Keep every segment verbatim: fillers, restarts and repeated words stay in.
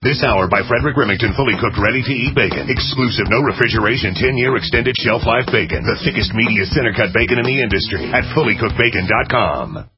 This hour by Frederick Remington, fully cooked, ready-to-eat bacon. Exclusive, no refrigeration, ten-year extended shelf life bacon. The thickest, meatiest, center-cut bacon in the industry at fully cooked bacon dot com.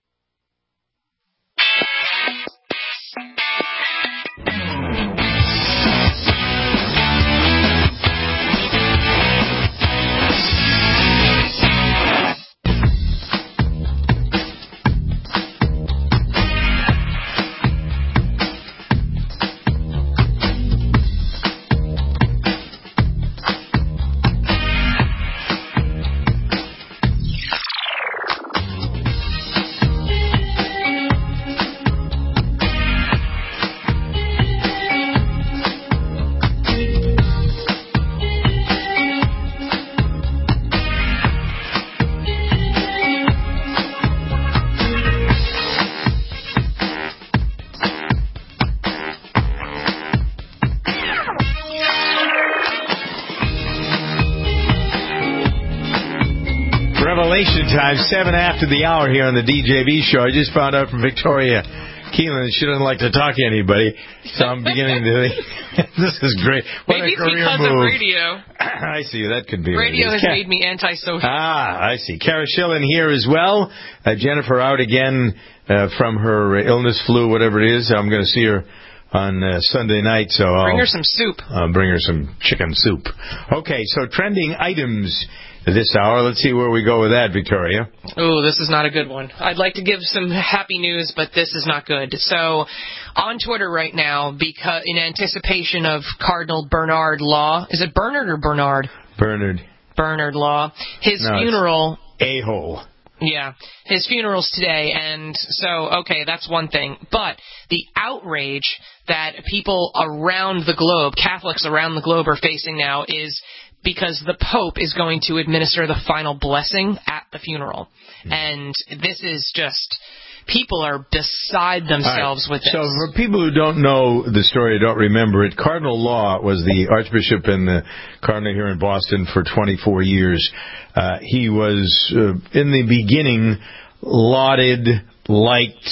Time, seven after the hour here on the D J B show. I just found out from Victoria Keelan that she doesn't like to talk to anybody, so I'm beginning to think this is great. What Maybe a career it's because move. of radio. I see. That could be. Radio has Car- made me antisocial. Ah, I see. Kara Schillen here as well. Uh, Jennifer out again uh, from her illness, flu, whatever it is. I'm going to see her on uh, Sunday night, so I'll bring her some soup. I'll bring her some chicken soup. Okay, so trending items this hour. Let's see where we go with that, Victoria. Oh, this is not a good one. I'd like to give some happy news, but this is not good. So, on Twitter right now, because in anticipation of Cardinal Bernard Law, is it Bernard or Bernard? Bernard. Bernard Law. His no, funeral. A-hole. Yeah, his funeral's today, and so, okay, that's one thing. But the outrage that people around the globe, Catholics around the globe, are facing now is because the Pope is going to administer the final blessing at the funeral. And this is just, people are beside themselves right. with this. So for people who don't know the story, don't remember it, Cardinal Law was the Archbishop and the Cardinal here in Boston for twenty-four years. Uh, he was, uh, in the beginning, lauded, liked,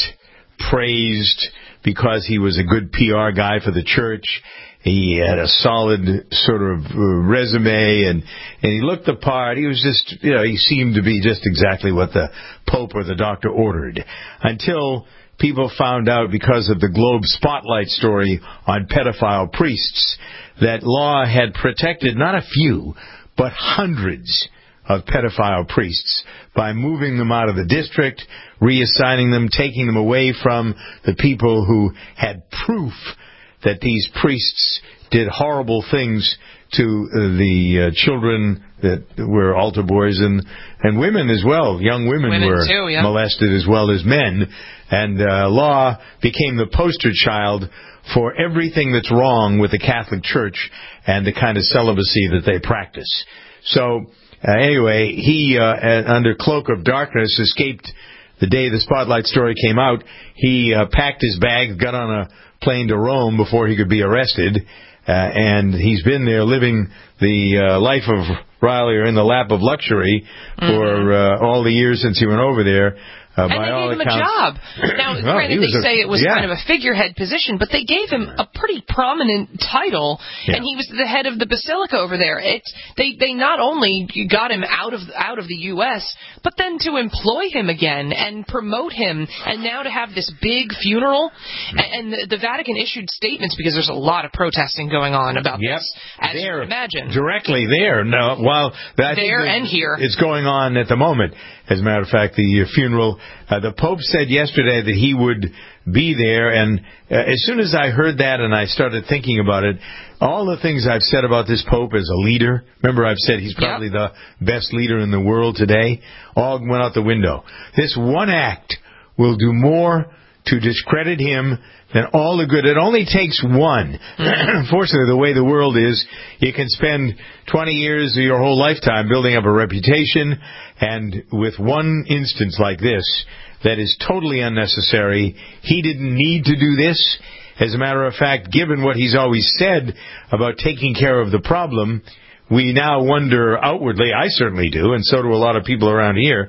praised because he was a good P R guy for the church. He had a solid sort of resume, and, and he looked the part. He was just, you know, he seemed to be just exactly what the Pope or the doctor ordered. Until people found out, because of the Globe Spotlight story on pedophile priests, that Law had protected not a few, but hundreds of pedophile priests by moving them out of the district, reassigning them, taking them away from the people who had proof that these priests did horrible things to uh, the uh, children that were altar boys and, and women as well. Young women, women were too, yeah. molested as well as men. And uh, Law became the poster child for everything that's wrong with the Catholic Church and the kind of celibacy that they practice. So, uh, anyway, he, uh, under cloak of darkness, escaped the day the Spotlight story came out. He uh, packed his bags, got on a plane to Rome before he could be arrested, uh, and he's been there living the uh, life of Riley, or in the lap of luxury, mm-hmm. for uh, all the years since he went over there. Uh, and by they all gave him accounts. a job. Now, well, granted, they a, say it was yeah. kind of a figurehead position, but they gave him a pretty prominent title, yeah. and he was the head of the basilica over there. It, they they not only got him out of out of the U S, but then to employ him again and promote him, and now to have this big funeral. And the, the Vatican issued statements because there's a lot of protesting going on about yep. this, as there, you can imagine. Directly there. No, while I there think and here. It's going on at the moment. As a matter of fact, the uh, funeral, uh, the Pope said yesterday that he would be there, and uh, as soon as I heard that and I started thinking about it, all the things I've said about this Pope as a leader, remember I've said he's probably yep. the best leader in the world today, all went out the window. This one act will do more to discredit him than all the good. It only takes one. Mm-hmm. Unfortunately, the way the world is, you can spend twenty years of your whole lifetime building up a reputation, and with one instance like this, that is totally unnecessary. He didn't need to do this. As a matter of fact, given what he's always said about taking care of the problem, we now wonder outwardly, I certainly do, and so do a lot of people around here,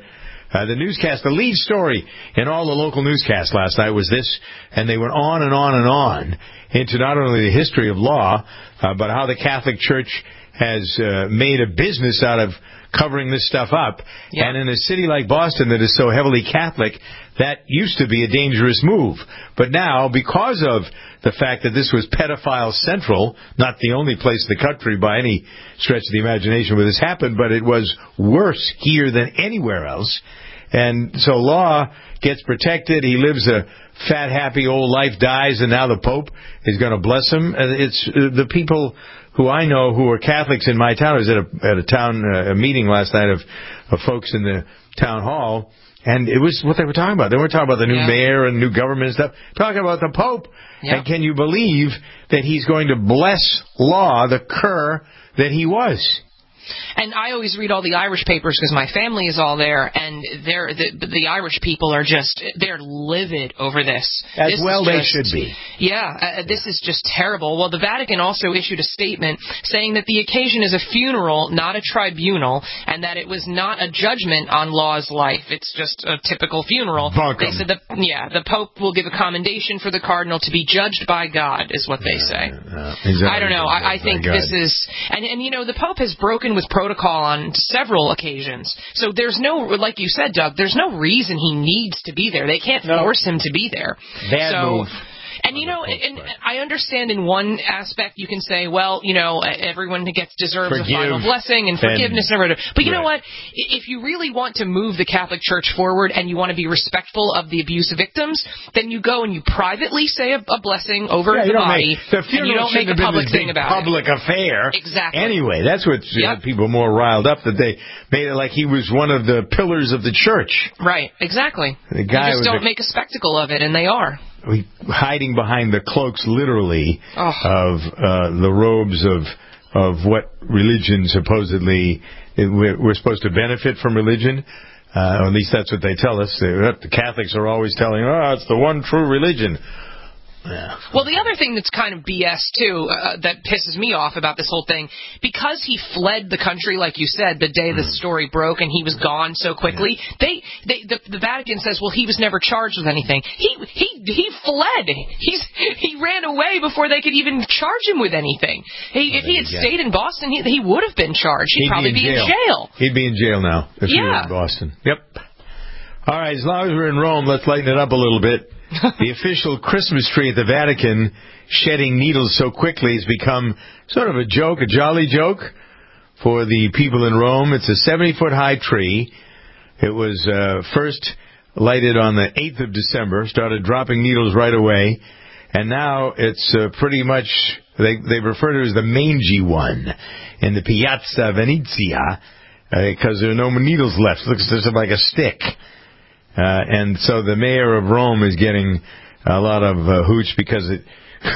Uh, the newscast, the lead story in all the local newscasts last night was this, and they went on and on and on into not only the history of law, uh, but how the Catholic Church has uh, made a business out of covering this stuff up. Yeah. And in a city like Boston that is so heavily Catholic, that used to be a dangerous move. But now, because of the fact that this was pedophile central, not the only place in the country by any stretch of the imagination where this happened, but it was worse here than anywhere else. And so law gets protected. He lives a fat, happy old life, dies, and now the Pope is going to bless him. And it's uh, the people who I know who are Catholics in my town. I was at a, at a town uh, a meeting last night of, of folks in the town hall, and it was what they were talking about. They weren't talking about the new yeah. mayor and new government and stuff. Talking about the Pope. Yeah. And can you believe that he's going to bless law, the cur that he was? And I always read all the Irish papers because my family is all there, and they're, the, the Irish people are just, they're livid over this. As this well just, they should be. Yeah, uh, this is just terrible. Well, the Vatican also issued a statement saying that the occasion is a funeral, not a tribunal, and that it was not a judgment on Law's life. It's just a typical funeral. Bunkum. They said, that, yeah, the Pope will give a commendation for the Cardinal to be judged by God, is what they say. Uh, uh, exactly. I don't know. I, I think this is, and, and you know, the Pope has broken with protocol on several occasions. So there's no, like you said, Doug, there's no reason he needs to be there. They can't no. force him to be there. Bad so, move. And, you know, and I understand in one aspect you can say, well, you know, everyone gets deserves Forgive, a final blessing and forgiveness. And, and but you right. know what? If you really want to move the Catholic Church forward and you want to be respectful of the abuse victims, then you go and you privately say a, a blessing over yeah, the body, make, the and you don't make a public thing about public it. Public affair. Exactly. Anyway, that's what yep. people more riled up, that they made it like he was one of the pillars of the church. Right, exactly. The guy you just don't a, make a spectacle of it, and they are. Hiding behind the cloaks, literally, oh. of uh, the robes of of what religion supposedly we're supposed to benefit from religion. Uh, or at least that's what they tell us. The Catholics are always telling, "Oh, it's the one true religion." Yeah. Well, the other thing that's kind of B S, too, uh, that pisses me off about this whole thing, because he fled the country, like you said, the day mm. the story broke and he was gone so quickly, yeah. they, they the, the Vatican says, well, he was never charged with anything. He he he fled. He's He ran away before they could even charge him with anything. He, if he had stayed in Boston, he, he would have been charged. He'd, He'd probably be in, be in jail. He'd be in jail now if yeah. he were in Boston. Yep. All right, as long as we're in Rome, let's lighten it up a little bit. The official Christmas tree at the Vatican shedding needles so quickly has become sort of a joke, a jolly joke for the people in Rome. It's a seventy-foot high tree. It was uh, first lighted on the eighth of December, started dropping needles right away, and now it's uh, pretty much, they, they refer to it as the mangy one in the Piazza Venezia, because uh, there are no needles left. It looks just like a stick. Uh, and so the mayor of Rome is getting a lot of uh, hooch because it,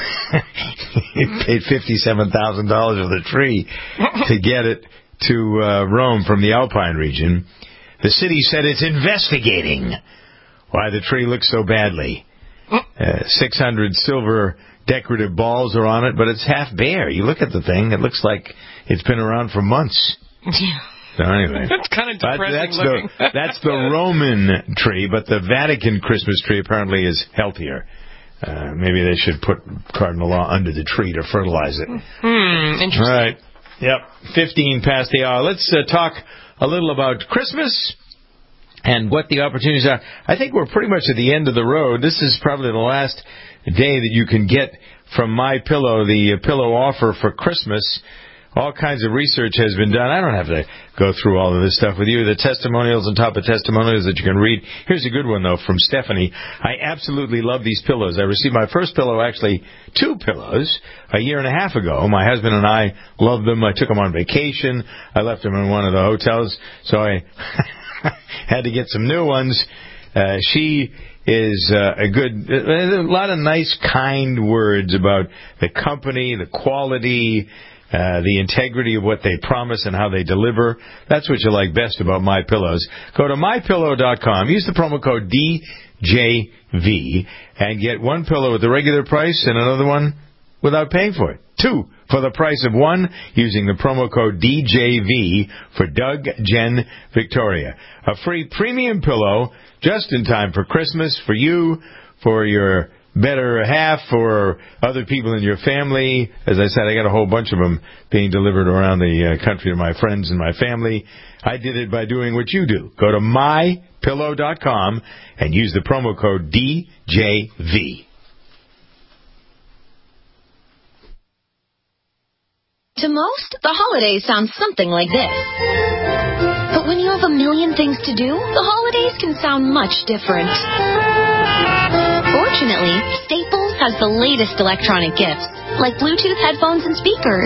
it paid fifty-seven thousand dollars for the tree to get it to uh, Rome from the Alpine region. The city said it's investigating why the tree looks so badly. Uh, six hundred silver decorative balls are on it, but it's half bare. You look at the thing, it looks like it's been around for months. So anyway, that's kind of depressing that's looking. The, that's the Roman tree, but the Vatican Christmas tree apparently is healthier. Uh, maybe they should put cardinal law under the tree to fertilize it. Hmm, interesting. All right. Yep, fifteen past the hour. Let's uh, talk a little about Christmas and what the opportunities are. I think we're pretty much at the end of the road. This is probably the last day that you can get from MyPillow, the uh, pillow offer for Christmas. All kinds of research has been done. I don't have to go through all of this stuff with you. The testimonials on top of testimonials that you can read. Here's a good one, though, from Stephanie. I absolutely love these pillows. I received my first pillow, actually two pillows, a year and a half ago. My husband and I loved them. I took them on vacation. I left them in one of the hotels, so I had to get some new ones. Uh, she is uh, a good, a lot of nice, kind words about the company, the quality, Uh, the integrity of what they promise and how they deliver. That's what you like best about MyPillows. Go to my pillow dot com. Use the promo code D J V and get one pillow at the regular price and another one without paying for it. two for the price of one using the promo code D J V for Doug, Jen, Victoria. A free premium pillow just in time for Christmas for you, for your better half, for other people in your family. As I said, I got a whole bunch of them being delivered around the uh, country to my friends and my family. I did it by doing what you do. Go to my pillow dot com and use the promo code D J V. To most, the holidays sound something like this. But when you have a million things to do, the holidays can sound much different. Fortunately, Staples has the latest electronic gifts, like Bluetooth headphones and speakers,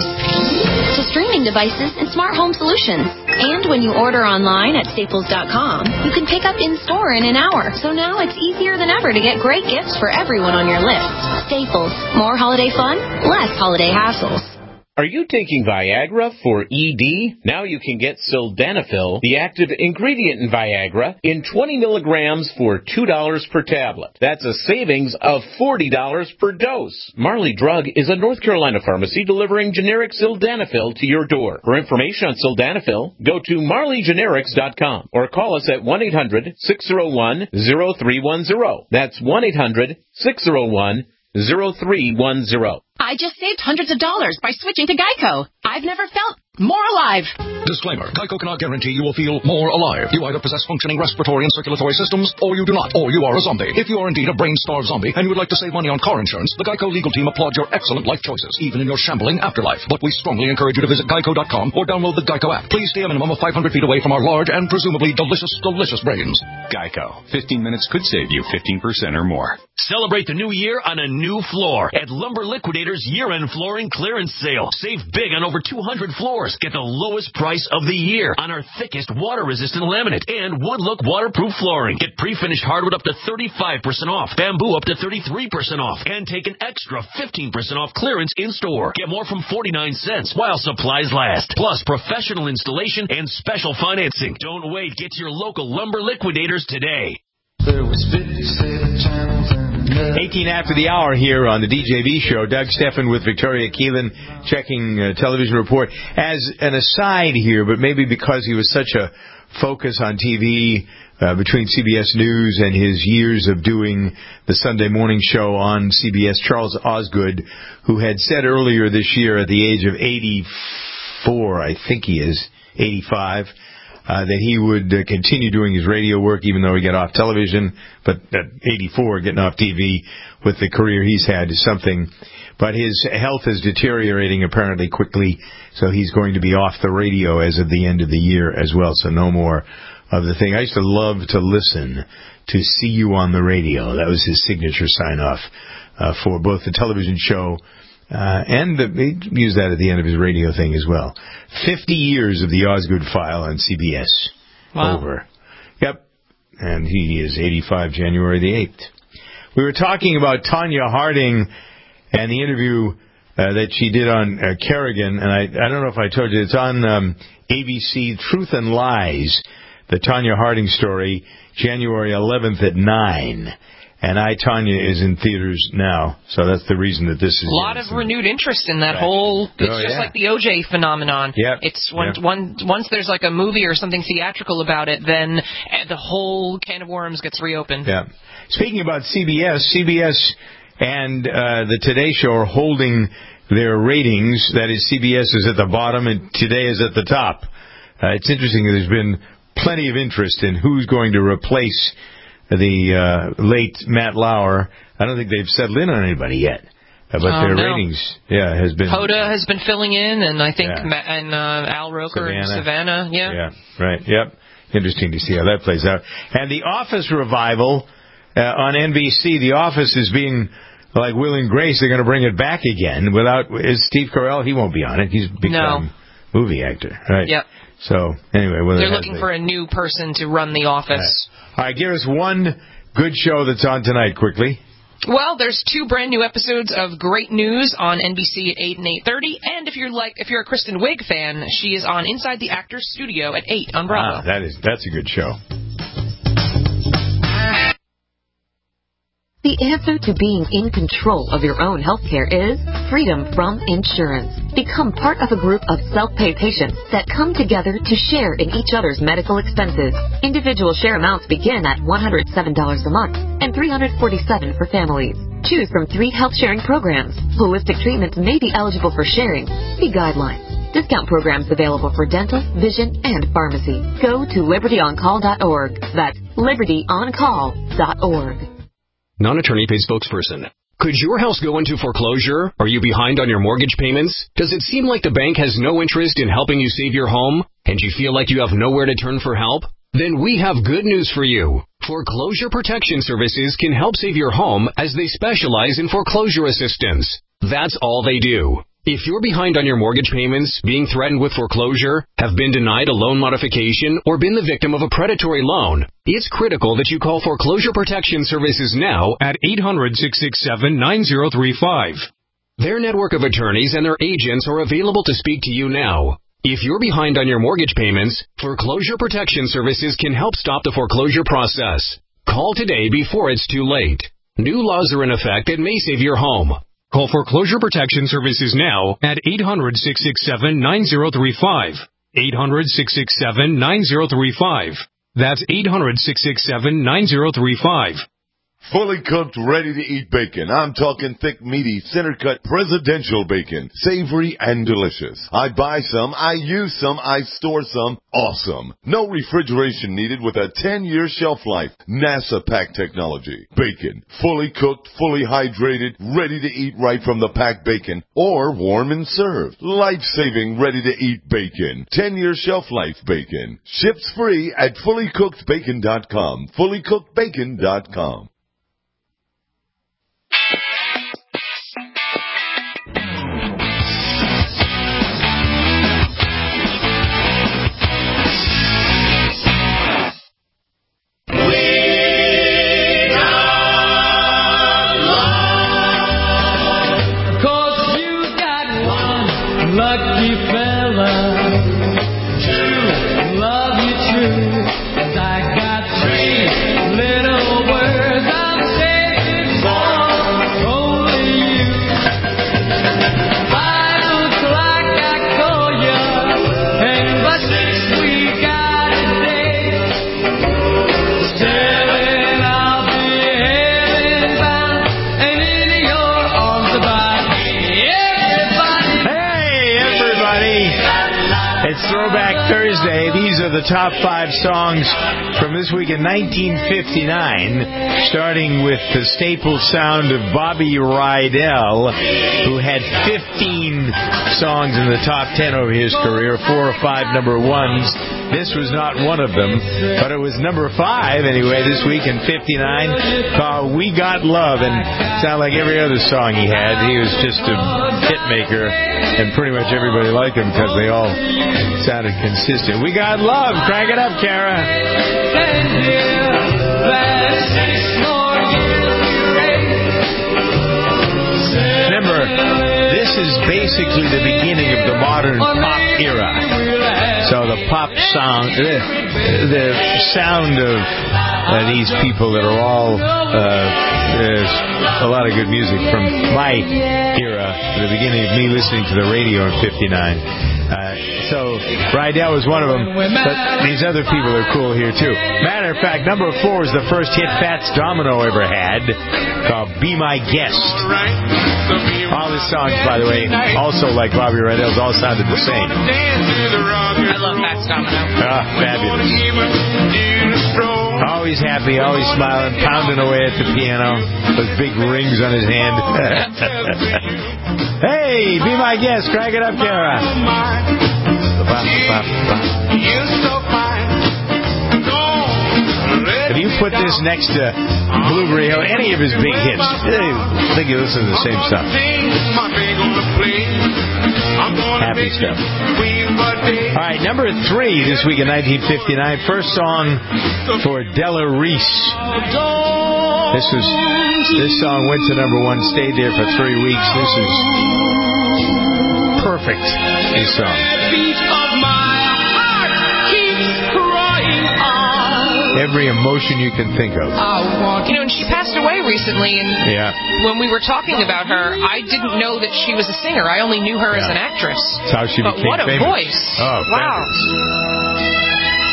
to streaming devices and smart home solutions. And when you order online at staples dot com, you can pick up in-store in an hour. So now it's easier than ever to get great gifts for everyone on your list. Staples. More holiday fun, less holiday hassles. Are you taking Viagra for E D? Now you can get Sildenafil, the active ingredient in Viagra, in twenty milligrams for two dollars per tablet. That's a savings of forty dollars per dose. Marley Drug is a North Carolina pharmacy delivering generic Sildenafil to your door. For information on Sildenafil, go to marley generics dot com or call us at one eight hundred six oh one oh three one oh. That's one eight hundred six oh one oh three one oh. I just saved hundreds of dollars by switching to Geico. I've never felt more alive. Disclaimer. Geico cannot guarantee you will feel more alive. You either possess functioning respiratory and circulatory systems, or you do not, or you are a zombie. If you are indeed a brain-starved zombie and you would like to save money on car insurance, the Geico legal team applauds your excellent life choices, even in your shambling afterlife. But we strongly encourage you to visit geico dot com or download the Geico app. Please stay a minimum of five hundred feet away from our large and presumably delicious, delicious brains. Geico. fifteen minutes could save you fifteen percent or more. Celebrate the new year on a new floor at Lumber Liquidators year-end flooring clearance sale. Save big on over two hundred floors. Get the lowest price of the year on our thickest water-resistant laminate and wood-look waterproof flooring. Get pre-finished hardwood up to thirty-five percent off, bamboo up to thirty-three percent off, and take an extra fifteen percent off clearance in-store. Get more from forty-nine cents while supplies last. Plus professional installation and special financing. Don't wait. Get to your local Lumber Liquidators today. There was fifty-seven channels and eighteen after the hour here on the D J V show. Doug Steffen with Victoria Keelan checking uh, television report. As an aside here, but maybe because he was such a focus on T V uh, between C B S News and his years of doing the Sunday morning show on C B S, Charles Osgood, who had said earlier this year at the age of eighty-four, I think he is, eighty-five, Uh, that he would uh, continue doing his radio work even though he got off television. But at eighty-four, getting off T V with the career he's had is something. But his health is deteriorating apparently quickly, so he's going to be off the radio as of the end of the year as well, so no more of the thing. I used to love to listen to See You on the Radio. That was his signature sign-off uh, for both the television show Uh, and the, he used that at the end of his radio thing as well. Fifty years of the Osgood File on C B S. Wow. Over. Yep. And he is eighty-five, January the eighth. We were talking about Tonya Harding and the interview uh, that she did on uh, Kerrigan. And I, I don't know if I told you, it's on um, A B C Truth and Lies, the Tonya Harding story, January eleventh at nine. And I, Tonya, is in theaters now, so that's the reason that this is... A lot of renewed interest in that right. whole... It's oh, just yeah. like the O J phenomenon. Yep. It's when, yep. one, once there's like a movie or something theatrical about it, then the whole can of worms gets reopened. Yeah. Speaking about C B S, C B S and uh, the Today Show are holding their ratings. That is, C B S is at the bottom and Today is at the top. Uh, it's interesting that there's been plenty of interest in who's going to replace the uh, late Matt Lauer. I don't think they've settled in on anybody yet. Uh, but oh, their no. ratings, yeah, has been... Hoda has been filling in, and I think yeah. Ma- and uh, Al Roker Savannah. and Savannah, yeah. Yeah, right, yep. Interesting to see how that plays out. And the Office revival uh, on N B C, The Office is being, like Will and Grace, they're going to bring it back again. Without, is Steve Carell? He won't be on it. He's become no. movie actor, right? Yep. So, anyway. They're looking for a new person to run The Office. Right. All right, give us one good show that's on tonight, quickly. Well, there's two brand new episodes of Great News on N B C at eight and eight thirty, and if you're like if you're a Kristen Wiig fan, she is on Inside the Actors Studio at eight on Bravo. Ah, that is that's a good show. The The answer to being in control of your own healthcare is freedom from insurance. Become part of a group of self-pay patients that come together to share in each other's medical expenses. Individual share amounts begin at one hundred seven dollars a month and three hundred forty-seven dollars for families. Choose from three health-sharing programs. Holistic treatments may be eligible for sharing. See guidelines. Discount programs available for dental, vision, and pharmacy. Go to liberty on call dot org. That's liberty on call dot org. Non-attorney paid spokesperson. Could your house go into foreclosure? Are you behind on your mortgage payments? Does it seem like the bank has no interest in helping you save your home? And you feel like you have nowhere to turn for help? Then we have good news for you. Foreclosure Protection Services can help save your home as they specialize in foreclosure assistance. That's all they do. If you're behind on your mortgage payments, being threatened with foreclosure, have been denied a loan modification, or been the victim of a predatory loan, it's critical that you call Foreclosure Protection Services now at eight hundred, six six seven, nine zero three five. Their network of attorneys and their agents are available to speak to you now. If you're behind on your mortgage payments, Foreclosure Protection Services can help stop the foreclosure process. Call today before it's too late. New laws are in effect that may save your home. Call Foreclosure Protection Services now at eight hundred, six six seven, nine zero three five. eight hundred, six six seven, nine zero three five. That's eight hundred, six six seven, nine zero three five. Fully cooked, ready-to-eat bacon. I'm talking thick, meaty, center-cut, presidential bacon. Savory and delicious. I buy some, I use some, I store some. Awesome. No refrigeration needed with a ten-year shelf life. NASA pack technology. Bacon. Fully cooked, fully hydrated, ready to eat right from the packed bacon. Or warm and served. Life-saving, ready-to-eat bacon. ten-year shelf life bacon. Ships free at fully cooked bacon dot com. fully cooked bacon dot com. Lucky fella, true, love you true, 'cause I got three little words I'm saving for only you. Five o'clock I call you, and by six we got a date. Seven I'll be heaven bound, and in your arms about me. It's Throwback Thursday. These are the top five songs from this week in nineteen fifty-nine, starting with the staple sound of Bobby Rydell, who had fifteen songs in the top ten over his career, four or five number ones. This was not one of them, but it was number five anyway this week in fifty-nine, called We Got Love, and sounded like every other song he had. He was just a hit maker, and pretty much everybody liked him because they all sounded consistent. We Got Love. Crank it up, Kara. Remember, this is basically the beginning of the modern pop era. So the pop song, the, the sound of uh, these people that are all, uh, there's a lot of good music from my era, the beginning of me listening to the radio in fifty-nine. Uh, so Rydell was one of them, but these other people are cool here too. Matter of fact, number four is the first hit Fats Domino ever had, called Be My Guest. All his songs, by the way, also like Bobby Rydell's, all sounded the same. I love Fats Domino. Ah, fabulous. Always happy, always smiling, pounding away at the piano, those big rings on his hand. Hey, Be My Guest. Crank it up, Kara. If you put this next to Blueberry Hill, any of his big hits, I think you listen to the same stuff. Happy stuff. All right, number three this week in nineteen fifty-nine. First song for Della Reese. This was this song went to number one, stayed there for three weeks. This is perfect. This song. Beat of my heart keeps crying out. every emotion you can think of. You know, and she passed away recently, and yeah. when we were talking about her, I didn't know that she was a singer. I only knew her yeah. as an actress. That's how she but became what a famous. voice. Oh, wow. Fabulous.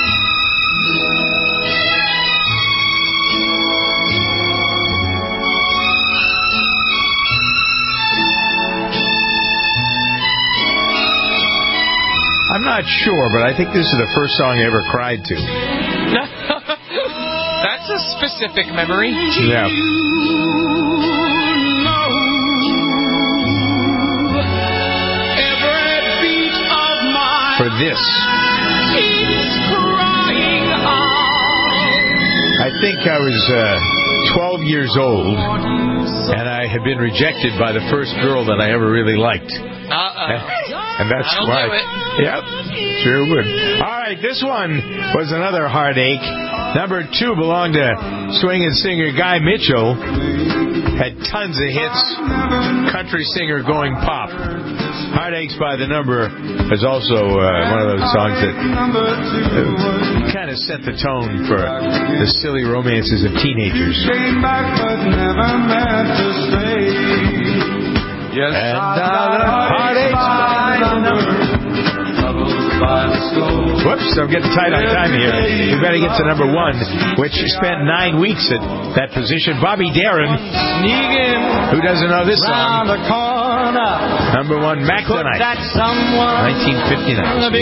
I'm not sure, but I think this is the first song I ever cried to. That's a specific memory. Yeah. For this. I think I was uh, twelve years old, and I had been rejected by the first girl that I ever really liked. Uh-oh. And that's That'll why. do it. Yep, sure would. All right, this one was another heartache. Number two belonged to swinging singer Guy Mitchell. Had tons of hits. Country singer going pop. Heartaches by the Number is also uh, one of those songs that uh, kind of set the tone for the silly romances of teenagers. Yes, and heartaches by the number. Whoops, I'm getting tight on time here. We better get to number one, which spent nine weeks at that position. Bobby Darin. Who doesn't know this song? Number one, Mac the Knife. nineteen fifty-nine.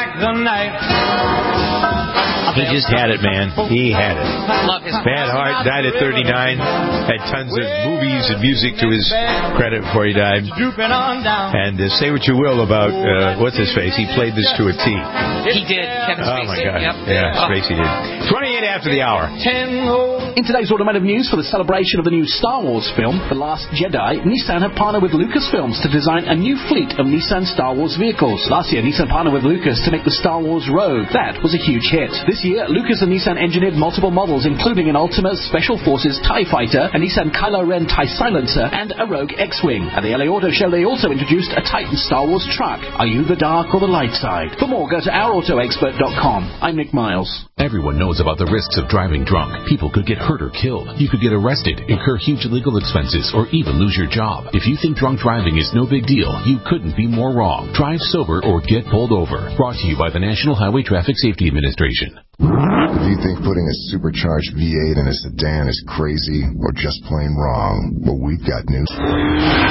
He just had it, man. He had it. Love his Bad Heart, died at thirty-nine. Had tons of movies and music to his credit before he died. And uh, say what you will about, uh, what's his face? He played this to a T. He did, Kevin Spacey. Oh, my God. Yep. Yeah, oh. Spacey did. twenty-eight after the hour. In today's automotive news, for the celebration of the new Star Wars film, The Last Jedi, Nissan have partnered with Lucasfilms to design a new fleet of Nissan Star Wars vehicles. Last year, Nissan partnered with Lucas to make the Star Wars Rogue. That was a huge hit. This year, Lucas and Nissan engineered multiple models, including an Ultima Special Forces TIE Fighter, a Nissan Kylo Ren TIE Silencer, and a Rogue X-Wing. At the L A Auto Show, they also introduced a Titan Star Wars truck. Are you the dark or the light side? For more, go to our auto expert dot com. I'm Nick Miles. Everyone knows about the risks of driving drunk. People could get hurt or killed. You could get arrested, incur huge legal expenses, or even lose your job. If you think drunk driving is no big deal, you couldn't be more wrong. Drive sober or get pulled over. Brought to you by the National Highway Traffic Safety Administration. If you think putting a supercharged V eight in a sedan is crazy or just plain wrong, well, we've got news for you.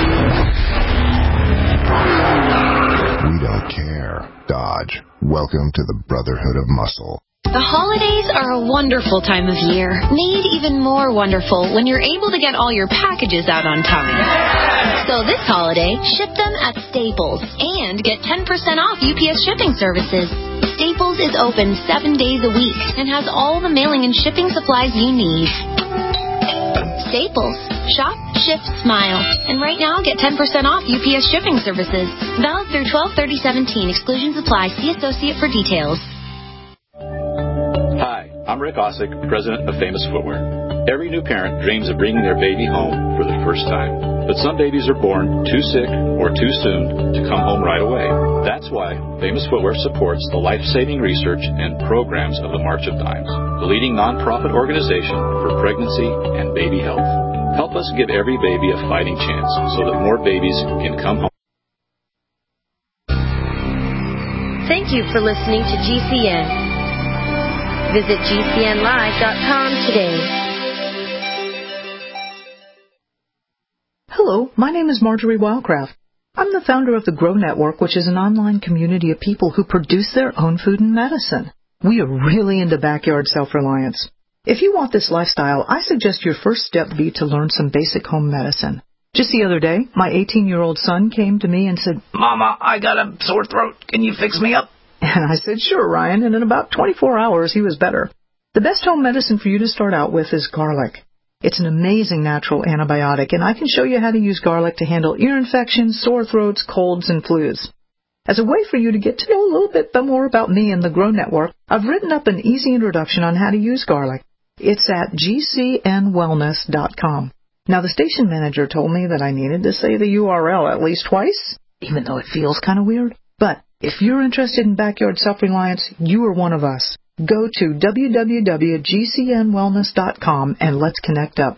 We don't care. Dodge. Welcome to the Brotherhood of Muscle. The holidays are a wonderful time of year, made even more wonderful when you're able to get all your packages out on time. So this holiday, ship them at Staples and get ten percent off U P S shipping services. Staples is open seven days a week and has all the mailing and shipping supplies you need. Staples. Shop, ship, smile. And right now, get ten percent off U P S shipping services. Valid through twelve thirty seventeen. Exclusions apply. See associate for details. Hi, I'm Rick Osick, president of Famous Footwear. Every new parent dreams of bringing their baby home for the first time. But some babies are born too sick or too soon to come home right away. That's why Famous Footwear supports the life-saving research and programs of the March of Dimes, the leading nonprofit organization for pregnancy and baby health. Help us give every baby a fighting chance so that more babies can come home. Thank you for listening to G C N. Visit G C N live dot com today. Hello, my name is Marjorie Wildcraft. I'm the founder of the Grow Network, which is an online community of people who produce their own food and medicine. We are really into backyard self-reliance. If you want this lifestyle, I suggest your first step be to learn some basic home medicine. Just the other day, my eighteen-year-old son came to me and said, "Mama, I got a sore throat. Can you fix me up?" And I said, "Sure, Ryan," and in about twenty-four hours, he was better. The best home medicine for you to start out with is garlic. It's an amazing natural antibiotic, and I can show you how to use garlic to handle ear infections, sore throats, colds, and flus. As a way for you to get to know a little bit more about me and the Grow Network, I've written up an easy introduction on how to use garlic. It's at G C N wellness dot com. Now, the station manager told me that I needed to say the U R L at least twice, even though it feels kind of weird. But if you're interested in backyard self-reliance, you are one of us. Go to w w w dot g c n wellness dot com and let's connect up.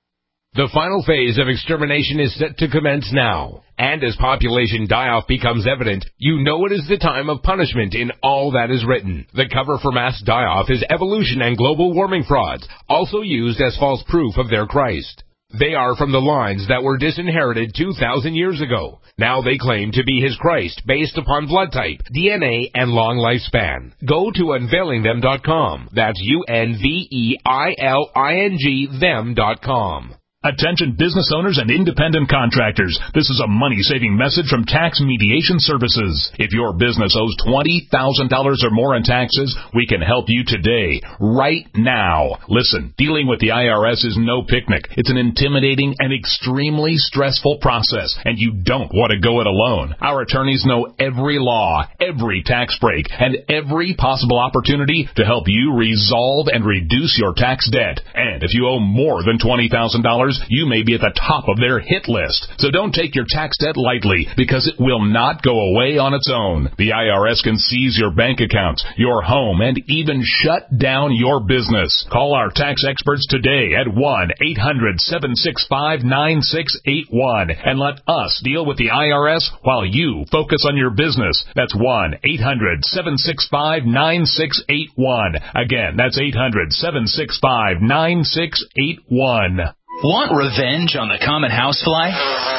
The final phase of extermination is set to commence now. And as population die-off becomes evident, you know it is the time of punishment in all that is written. The cover for mass die-off is evolution and global warming frauds, also used as false proof of their Christ. They are from the lines that were disinherited two thousand years ago. Now they claim to be his Christ based upon blood type, D N A, and long lifespan. Go to unveiling them dot com. That's U N V E I L I N G them dot com. Attention business owners and independent contractors. This is a money-saving message from Tax Mediation Services. If your business owes twenty thousand dollars or more in taxes, we can help you today, right now. Listen, dealing with the I R S is no picnic. It's an intimidating and extremely stressful process, and you don't want to go it alone. Our attorneys know every law, every tax break, and every possible opportunity to help you resolve and reduce your tax debt. And if you owe more than twenty thousand dollars, you may be at the top of their hit list. So don't take your tax debt lightly, because it will not go away on its own. The I R S can seize your bank accounts, your home, and even shut down your business. Call our tax experts today at one eight hundred seven six five nine six eight one and let us deal with the I R S while you focus on your business. That's one eight hundred seven six five nine six eight one. Again, that's eight hundred seven six five nine six eight one. Want revenge on the common housefly?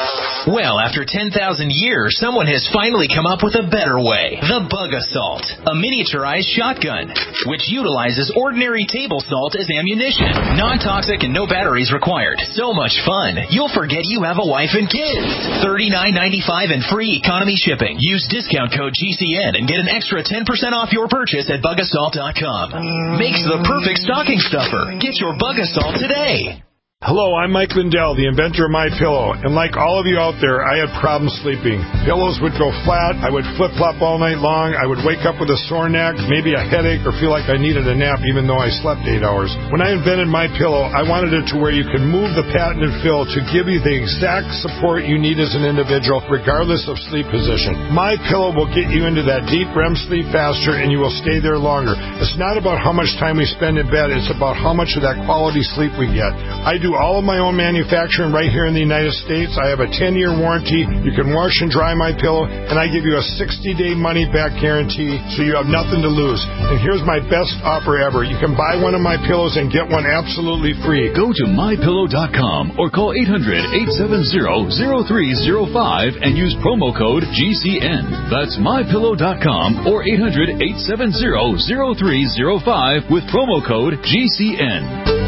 Well, after ten thousand years, someone has finally come up with a better way. The Bug Assault, a miniaturized shotgun, which utilizes ordinary table salt as ammunition. Non-toxic and no batteries required. So much fun, you'll forget you have a wife and kids. thirty-nine ninety-five and free economy shipping. Use discount code G C N and get an extra ten percent off your purchase at bug assault dot com. Makes the perfect stocking stuffer. Get your Bug Assault today. Hello, I'm Mike Lindell, the inventor of MyPillow, and like all of you out there, I had problems sleeping. Pillows would go flat, I would flip-flop all night long, I would wake up with a sore neck, maybe a headache, or feel like I needed a nap even though I slept eight hours. When I invented MyPillow, I wanted it to where you could move the patented fill to give you the exact support you need as an individual, regardless of sleep position. MyPillow will get you into that deep R E M sleep faster, and you will stay there longer. It's not about how much time we spend in bed, it's about how much of that quality sleep we get. I do all of my own manufacturing right here in the United States. I have a ten-year warranty. You can wash and dry my pillow, and I give you a sixty-day money-back guarantee, so you have nothing to lose. And here's my best offer ever. You can buy one of my pillows and get one absolutely free. Go to my pillow dot com or call eight hundred, eight seven zero, zero three zero five and use promo code G C N. That's my pillow dot com or eight hundred, eight seven zero, zero three zero five with promo code G C N.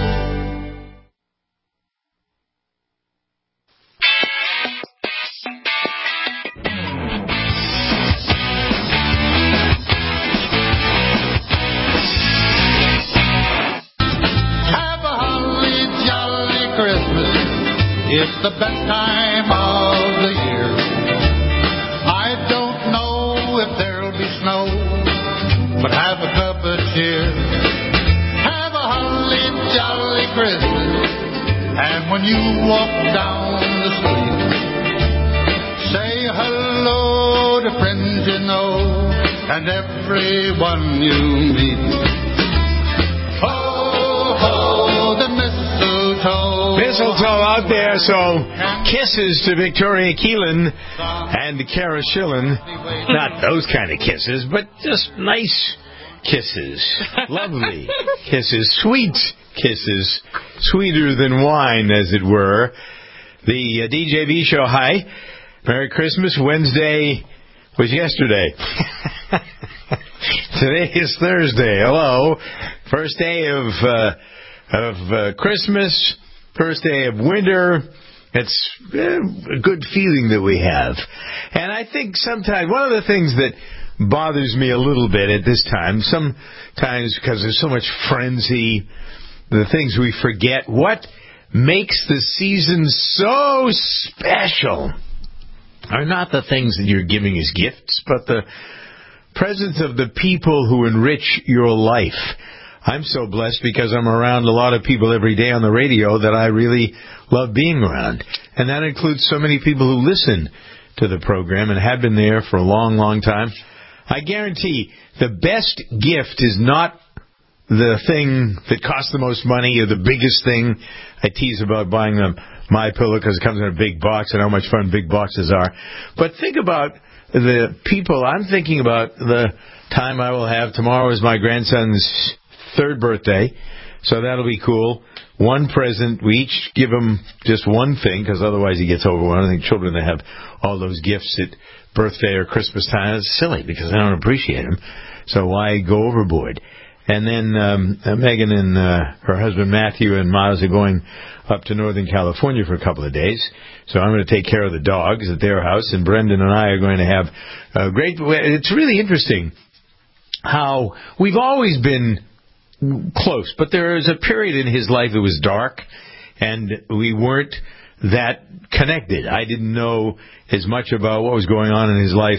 It's the best time of the year. I don't know if there'll be snow, but have a cup of cheer. Have a holly jolly Christmas, and when you walk down the street, say hello to friends you know and everyone you meet. Ho, ho, the mistletoe. Mistletoe out there, so kisses to Victoria Keelan and Kara Schillen. Not those kind of kisses, but just nice kisses. Lovely kisses. Sweet kisses. Sweeter than wine, as it were. The uh, D J V show, hi. Merry Christmas. Wednesday was yesterday. Today is Thursday. Hello. First day of, uh, of uh, Christmas. First day of winter. It's uh, a good feeling that we have. And I think sometimes, one of the things that bothers me a little bit at this time, sometimes because there's so much frenzy, the things we forget, what makes the season so special are not the things that you're giving as gifts, but the presence of the people who enrich your life. I'm so blessed because I'm around a lot of people every day on the radio that I really love being around. And that includes so many people who listen to the program and have been there for a long, long time. I guarantee the best gift is not the thing that costs the most money or the biggest thing. I tease about buying them My Pillow because it comes in a big box and how much fun big boxes are. But think about the people. I'm thinking about the time I will have. Tomorrow is my grandson's third birthday, so that'll be cool. One present. We each give him just one thing because otherwise he gets overwhelmed. I think children that have all those gifts at birthday or Christmas time is silly because they don't appreciate them. So why go overboard? And then um, Megan and uh, her husband Matthew and Miles are going up to Northern California for a couple of days. So I'm going to take care of the dogs at their house, and Brendan and I are going to have a great... It's really interesting how we've always been close, but there was a period in his life that was dark, and we weren't that connected. I didn't know as much about what was going on in his life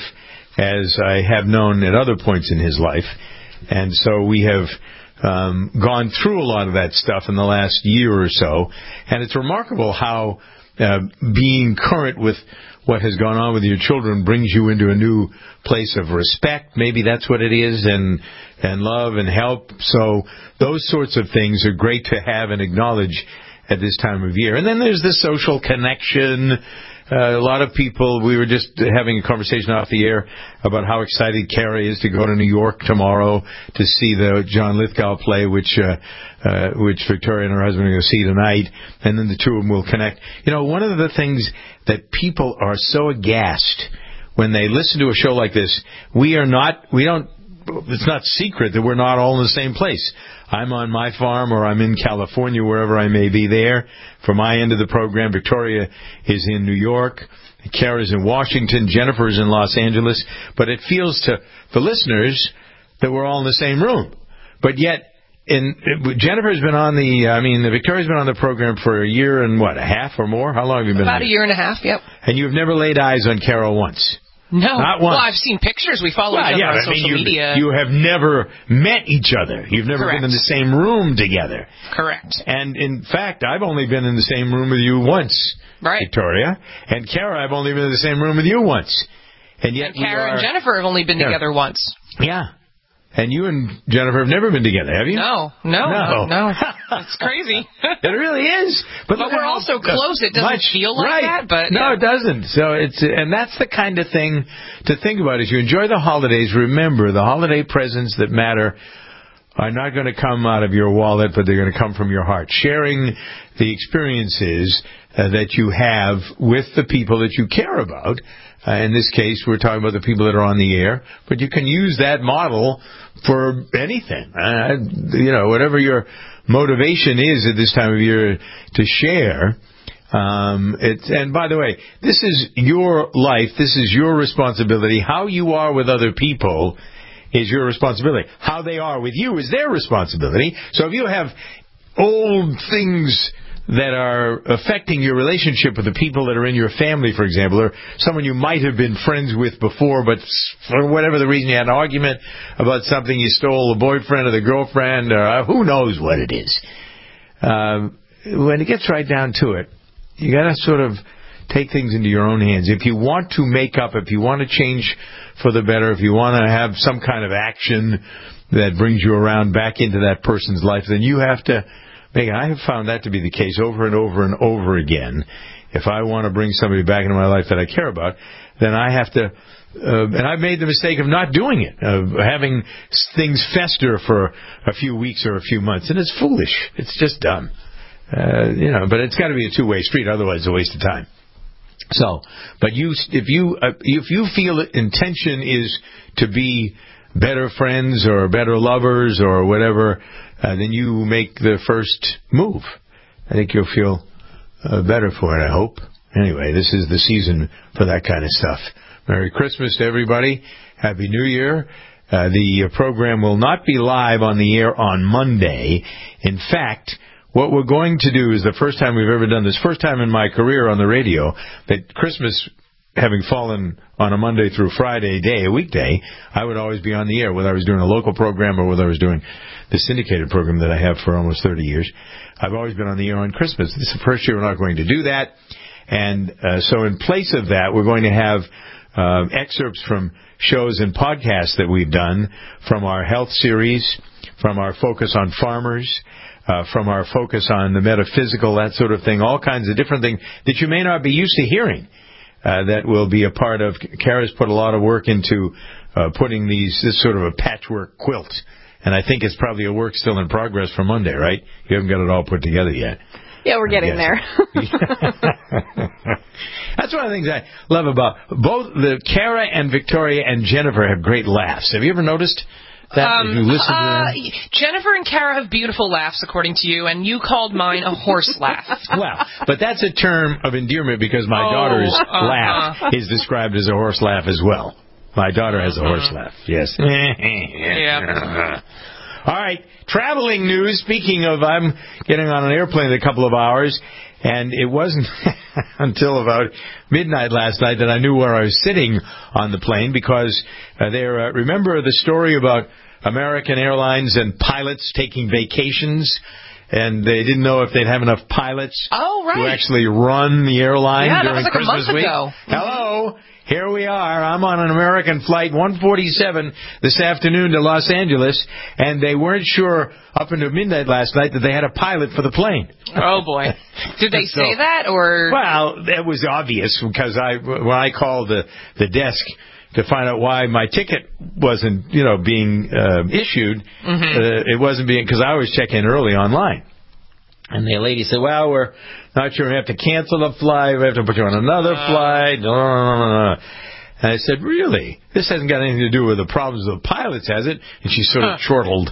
as I have known at other points in his life. And so we have um, gone through a lot of that stuff in the last year or so. And it's remarkable how uh, being current with what has gone on with your children brings you into a new place of respect. Maybe that's what it is, and and love and help. So those sorts of things are great to have and acknowledge at this time of year. And then there's the social connection. Uh, a lot of people, we were just having a conversation off the air about how excited Carrie is to go to New York tomorrow to see the John Lithgow play, which uh, uh, which Victoria and her husband are going to see tonight, and then the two of them will connect. You know, one of the things that people are so aghast when they listen to a show like this, we are not, we don't, it's not secret that we're not all in the same place. I'm on my farm or I'm in California, wherever I may be there. For my end of the program, Victoria is in New York. Kara's in Washington. Jennifer's in Los Angeles. But it feels to the listeners that we're all in the same room. But yet, in, Jennifer's been on the, I mean, Victoria's been on the program for a year and what, a half or more? How long have you been on? About a year and a half, yep. And you've never laid eyes on Kara once? No. Not once. Well, I've seen pictures. We follow well, each other yeah, on I social mean, you, media. You have never met each other. You've never Correct. been in the same room together. Correct. And, in fact, I've only been in the same room with you once, right. Victoria. And Kara, I've only been in the same room with you once. And yet and Kara we are, and Jennifer have only been yeah. together once. Yeah. And you and Jennifer have never been together, have you? No, no, no. no. no. It's crazy. It really is. But, but we're also close. It doesn't much, feel like right. that. But no, yeah. it doesn't. So it's and that's the kind of thing to think about. As you enjoy the holidays, remember the holiday presents that matter are not going to come out of your wallet, but they're going to come from your heart. Sharing the experiences uh, that you have with the people that you care about. Uh, in this case, we're talking about the people that are on the air, but you can use that model for anything. Uh, you know, whatever your motivation is at this time of year to share. Um, it's, and by the way, this is your life. This is your responsibility. How you are with other people is your responsibility. How they are with you is their responsibility. So if you have old things that are affecting your relationship with the people that are in your family, for example, or someone you might have been friends with before, but for whatever the reason you had an argument about something, you stole the boyfriend or the girlfriend, or uh, who knows what it is. Um, when it gets right down to it, you got to sort of take things into your own hands. If you want to make up, if you want to change for the better, if you want to have some kind of action that brings you around back into that person's life, then you have to make it. I have found that to be the case over and over and over again. If I want to bring somebody back into my life that I care about, then I have to, uh, and I've made the mistake of not doing it, of having things fester for a few weeks or a few months, and it's foolish. It's just dumb. Uh, you know, but it's got to be a two-way street, otherwise it's a waste of time. So, but you, if you, uh, if you feel that intention is to be better friends or better lovers or whatever, uh, then you make the first move. I think you'll feel uh, better for it, I hope. Anyway, this is the season for that kind of stuff. Merry Christmas to everybody. Happy New Year. Uh, the program will not be live on the air on Monday. In fact, what we're going to do is the first time we've ever done this, first time in my career on the radio, that Christmas having fallen on a Monday through Friday day, a weekday, I would always be on the air, whether I was doing a local program or whether I was doing the syndicated program that I have for almost thirty years. I've always been on the air on Christmas. This is the first year we're not going to do that. And uh, so in place of that, we're going to have uh, excerpts from shows and podcasts that we've done, from our health series, from our focus on farmers, uh, from our focus on the metaphysical, that sort of thing, all kinds of different things that you may not be used to hearing. Uh, that will be a part of. Kara's put a lot of work into uh, putting these this sort of a patchwork quilt, and I think it's probably a work still in progress for Monday, right? You haven't got it all put together yet. Yeah, we're getting there. That's one of the things I love about both the Kara and Victoria and Jennifer have great laughs. Have you ever noticed that? Um, if you listen to uh, them? Jennifer and Kara have beautiful laughs, according to you, and you called mine a horse laugh. Well, but that's a term of endearment because my Oh, daughter's uh-huh. laugh is described as a horse laugh as well. My daughter has a horse laugh, yes. Yeah. All right, traveling news. Speaking of, I'm getting on an airplane in a couple of hours, and it wasn't until about midnight last night that I knew where I was sitting on the plane because uh, there. Uh, remember the story about American Airlines and pilots taking vacations, and they didn't know if they'd have enough pilots Oh, right. to actually run the airline Yeah, that during was like a Christmas month week. ago. Hello. Here we are. I'm on an American flight one forty-seven this afternoon to Los Angeles, and they weren't sure up until midnight last night that they had a pilot for the plane. Oh, boy. Did they So- say that, or? Well, it was obvious because I when I called the, the desk to find out why my ticket wasn't, you know, being uh, issued, Mhm. uh, it wasn't being, because I always check in early online. And the lady said, well, we're not sure. We have to cancel the flight. We have to put you on another flight. No, no, no, no, no. And I said, really? This hasn't got anything to do with the problems of the pilots, has it? And she sort of chortled.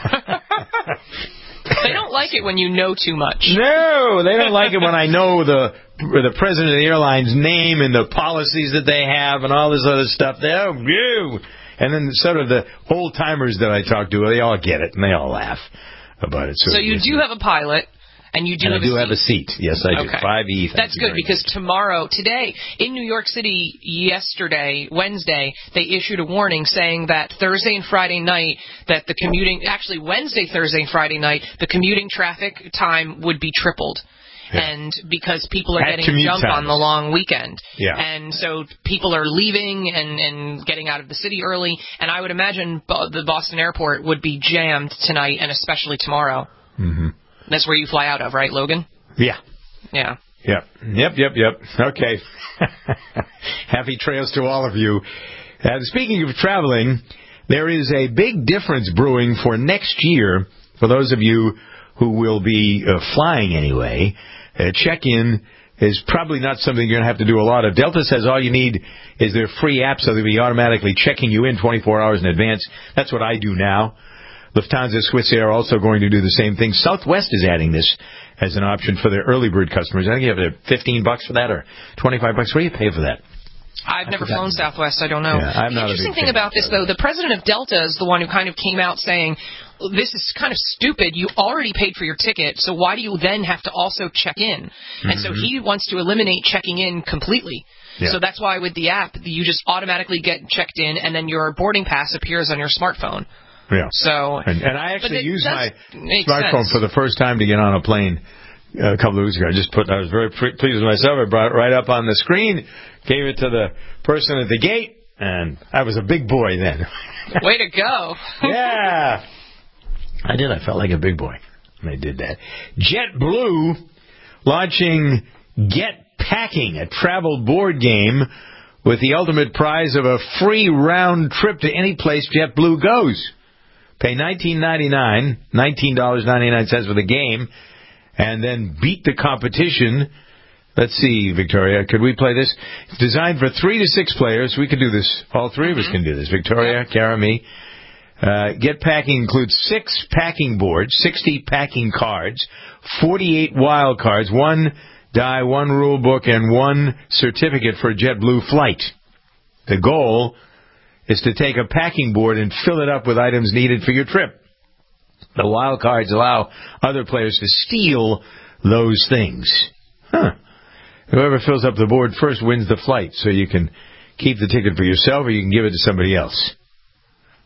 They don't like it when you know too much. No, they don't like it when I know the the president of the airline's name and the policies that they have and all this other stuff. They, oh, you. And then sort of the old timers that I talk to, they all get it and they all laugh about it. So you do have a pilot, and you do and have I do a have a seat. Yes, I do. Okay. five E. thank That's you good very because tomorrow, today, in New York City, yesterday, Wednesday, they issued a warning saying that Thursday and Friday night, that the commuting, actually Wednesday, Thursday, and Friday night, the commuting traffic time would be tripled. Yeah. And because people are At getting commute jumped times. on the long weekend. Yeah. And so people are leaving and, and getting out of the city early. And I would imagine Bo- the Boston airport would be jammed tonight and especially tomorrow. Mm-hmm. That's where you fly out of, right, Logan? Yeah. Yeah. Yep. Yep, yep, yep. Okay. Happy trails to all of you. Uh, speaking of traveling, there is a big difference brewing for next year for those of you who will be uh, flying anyway. Uh, check-in is probably not something you're going to have to do a lot of. Delta says all you need is their free app, so they'll be automatically checking you in twenty-four hours in advance. That's what I do now. Lufthansa, Swiss Air are also going to do the same thing. Southwest is adding this as an option for their early bird customers. I think you have fifteen bucks for that or twenty-five bucks. What do you pay for that? I've I never forgot. flown Southwest. I don't know. Yeah, I'm the not a interesting big thing fan about this, though, the president of Delta is the one who kind of came out saying, this is kind of stupid. You already paid for your ticket, so why do you then have to also check in? And so Mhm. he wants to eliminate checking in completely. Yeah. So that's why with the app, you just automatically get checked in, and then your boarding pass appears on your smartphone. Yeah. So, And, and I but actually it used does my make smartphone sense. for the first time to get on a plane uh, a couple of weeks ago. I just put, I was very pre- pleased with myself. I brought it right up on the screen, gave it to the person at the gate, and I was a big boy then. Way to go. Yeah. I did. I felt like a big boy when I did that. JetBlue launching Get Packing, a travel board game with the ultimate prize of a free round trip to any place JetBlue goes. Pay nineteen ninety-nine, nineteen dollars and ninety-nine cents for the game, and then beat the competition. Let's see, Victoria, could we play this? It's designed for three to six players. We could do this. All three of us can do this. Victoria, Kara, me. Uh, Get Packing includes six packing boards, sixty packing cards, forty-eight wild cards, one die, one rule book, and one certificate for a JetBlue flight. The goal is to take a packing board and fill it up with items needed for your trip. The wild cards allow other players to steal those things. Huh. Whoever fills up the board first wins the flight, so you can keep the ticket for yourself or you can give it to somebody else.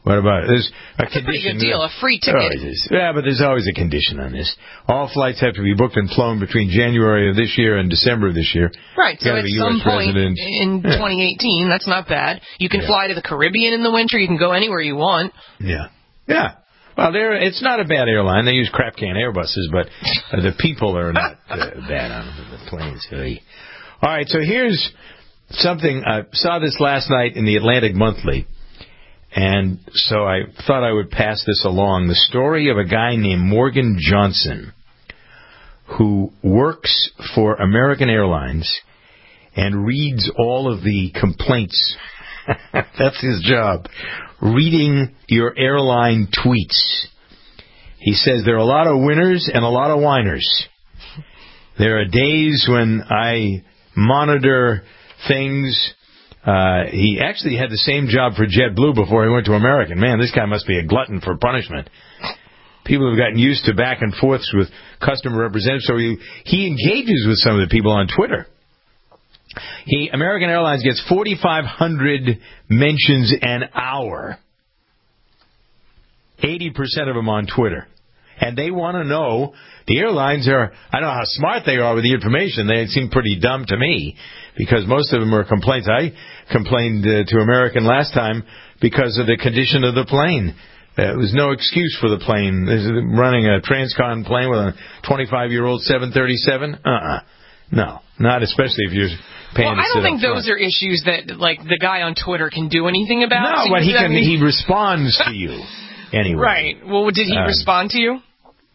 What about it? There's a That's condition. a pretty good deal, a free ticket. Oh, it is. Yeah, but there's always a condition on this. All flights have to be booked and flown between January of this year and December of this year. Right, so Gotta at be some U S point resident. in Yeah. twenty eighteen, that's not bad. You can Yeah. fly to the Caribbean in the winter. You can go anywhere you want. Yeah. Yeah. Well, they're, it's not a bad airline. They use crap can Airbuses, but uh, the people are not uh, bad on the planes. Hey. All right, so here's something. I saw this last night in the Atlantic Monthly, and so I thought I would pass this along. The story of a guy named Morgan Johnson who works for American Airlines and reads all of the complaints. That's his job. Reading your airline tweets. He says there are a lot of winners and a lot of whiners. There are days when I monitor things. Uh, he actually had the same job for JetBlue before he went to American. Man, this guy must be a glutton for punishment. People have gotten used to back and forths with customer representatives, so he, he engages with some of the people on Twitter. He American Airlines gets forty-five hundred mentions an hour. eighty percent of them on Twitter. And they want to know, the airlines are, I don't know how smart they are with the information. They seem pretty dumb to me, because most of them are complaints. I complained uh, to American last time because of the condition of the plane. Uh, it was no excuse for the plane. This is running a transcon plane with a twenty-five-year-old seven thirty-seven? Uh-uh. No, not especially if you're paying Well, to I sit don't think up front. those are issues that, like, the guy on Twitter can do anything about. No, So but he that can. mean- He responds to you anyway. Right. Well, did he Um, respond to you?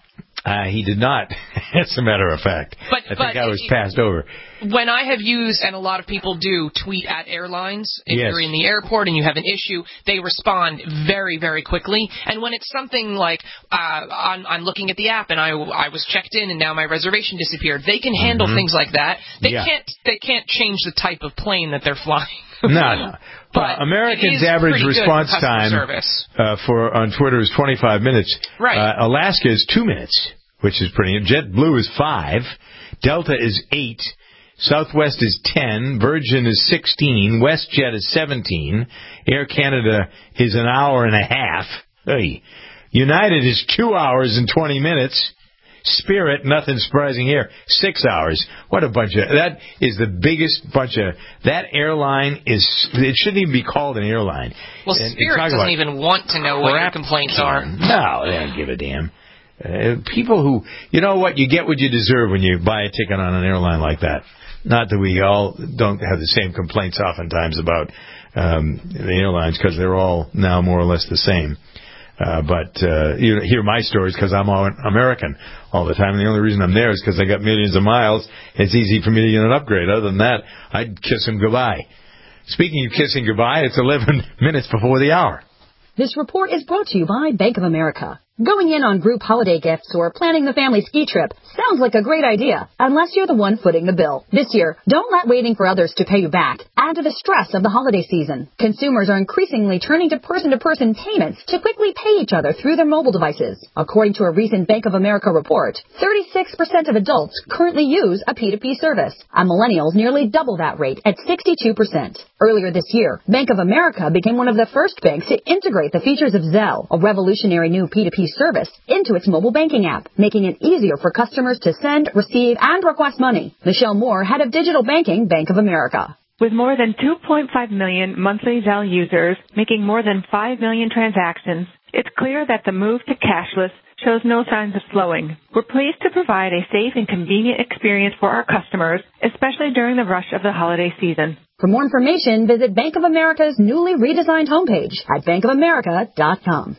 Uh, he did not, as a matter of fact. But- I think but I was it- passed over. When I have used, and a lot of people do, tweet at airlines, if Yes. you're in the airport and you have an issue, they respond very, very quickly. And when it's something like, uh, I'm, I'm looking at the app and I, I was checked in and now my reservation disappeared, they can handle Mhm. things like that. They Yeah. can't they can't change the type of plane that they're flying. No, no. But Uh, Americans' it is average pretty good for response customer time service. uh, for on Twitter is twenty-five minutes. Right. Uh, Alaska is two minutes, which is pretty. JetBlue is five. Delta is eight. Southwest is ten. Virgin is sixteen. WestJet is seventeen. Air Canada is an hour and a half. Hey. United is two hours and twenty minutes. Spirit, nothing surprising here, six hours. What a bunch of, that is the biggest bunch of, that airline is, it shouldn't even be called an airline. Well, And- and Spirit talk doesn't about even want to know what your crap complaints can. are. No, they don't give a damn. Uh, people who, you know what, you get what you deserve when you buy a ticket on an airline like that. Not that we all don't have the same complaints oftentimes about um, the airlines, because they're all now more or less the same. Uh, but uh, you hear my stories because I'm all American all the time. And the only reason I'm there is because I got millions of miles. It's easy for me to get an upgrade. Other than that, I'd kiss them goodbye. Speaking of kissing goodbye, it's eleven minutes before the hour. This report is brought to you by Bank of America. Going in on group holiday gifts or planning the family ski trip sounds like a great idea, unless you're the one footing the bill. This year, don't let waiting for others to pay you back add to the stress of the holiday season. Consumers are increasingly turning to person-to-person payments to quickly pay each other through their mobile devices. According to a recent Bank of America report, thirty-six percent of adults currently use a P two P service, and millennials nearly double that rate at sixty-two percent. Earlier this year, Bank of America became one of the first banks to integrate the features of Zelle, a revolutionary new P two P service, into its mobile banking app, making it easier for customers to send, receive, and request money. Michelle Moore, head of digital banking, Bank of America. With more than two point five million monthly Zelle users making more than five million transactions, it's clear that the move to cashless shows no signs of slowing. We're pleased to provide a safe and convenient experience for our customers, especially during the rush of the holiday season. For more information, visit Bank of America's newly redesigned homepage at bank of america dot com.